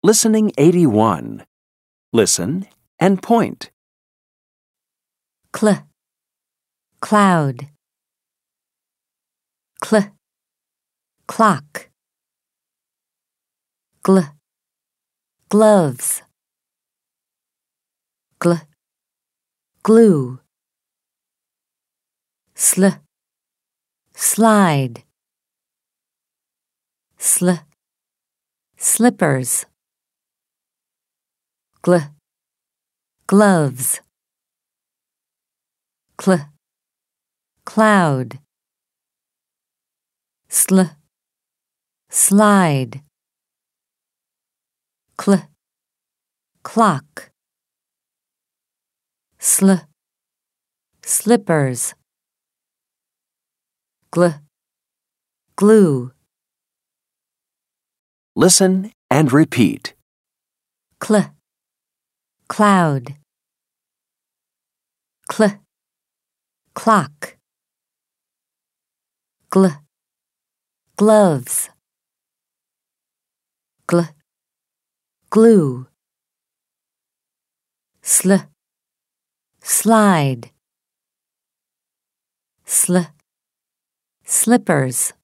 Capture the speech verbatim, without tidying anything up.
Listening eighty-one. Listen and point. Cl, cloud. Cl, clock. Gl, gloves. Gl, glue. Sl, slide. Sl, slippers. Gl, gloves. Cl, cloud. Sl, slide. Cl, clock. Sl, slippers. Gl, glue. Listen and repeat. Cl, cloud. Cl, clock. Gl, gloves. Gl, glue. Sl, slide. Sl, slippers.